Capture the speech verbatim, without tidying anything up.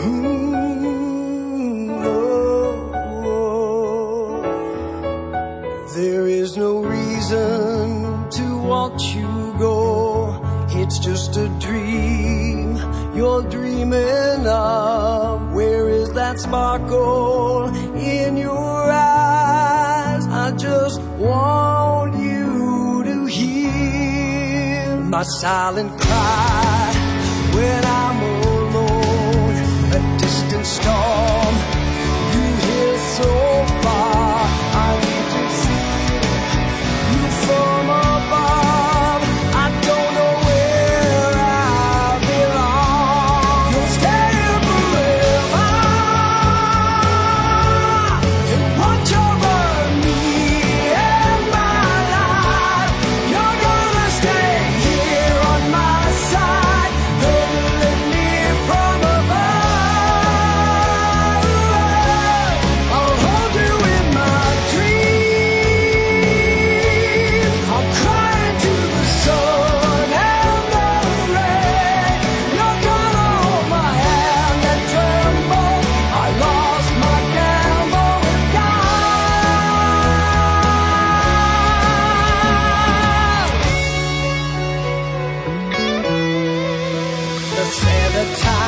Mm, oh, oh. There is no reason to watch you go. It's just a dream you're dreaming of. Where is that sparkle in your eyes? I just want you to hear my silent cry when I'm alone. A distant storm you hear so far. I need to see you from above. I don't know where I belong. You'll stay here forever and watch over me and my life. You're gonna stay here on my side, hurling me from above. I'll hold you in my dreams. I'll cry into the sun and the rain. You're gonna hold my hand and tremble. I lost my gamble with God. The sanitized